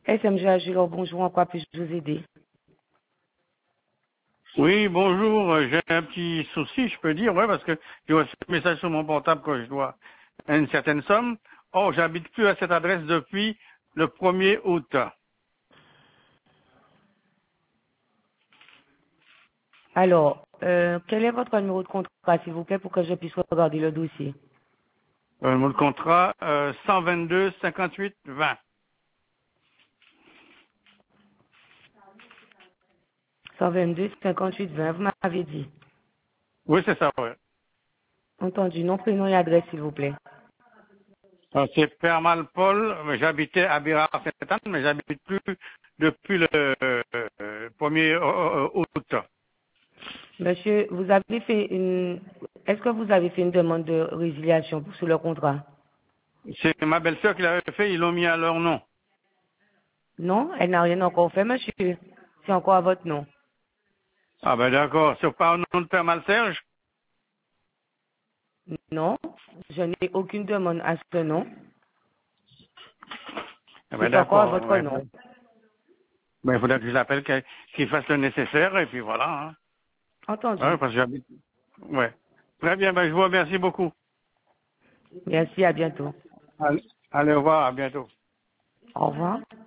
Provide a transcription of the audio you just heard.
SMG Agilor, bonjour, en quoi puis-je vous aider? Oui, bonjour. J'ai un petit souci, je peux dire, ouais, parce que j'ai reçu un message sur mon portable que je dois une certaine somme. Or, j'habite plus à cette adresse depuis le 1er août. Alors, quel est votre numéro de contrat, s'il vous plaît, pour que je puisse regarder le dossier? Le mot de contrat 122 58 20. 122 58 20, vous m'avez dit. Oui, c'est ça, ouais. Entendu, nom, prénom et adresse, s'il vous plaît. C'est Permal Paul. J'habitais à Bérard-Sainte-Anne, mais j'habite plus depuis le 1er août. Monsieur, vous avez fait une... Est-ce que vous avez fait une demande de résiliation sur le contrat? C'est ma belle-sœur qui l'avait fait, ils l'ont mis à leur nom. Non, elle n'a rien encore fait, monsieur. C'est encore à votre nom. Ah ben d'accord, c'est pas au nom de Permal Serge? Non, je n'ai aucune demande à ce nom. Ah ben C'est encore à d'accord, votre ouais. nom. Ben, il faudrait que je l'appelle, qu'il fasse le nécessaire, et puis voilà. Hein. Ouais, Entendu. parce que j'habite. Ouais. Très bien, ben, je vous remercie beaucoup. Merci, à bientôt. Allez, au revoir, à bientôt. Au revoir.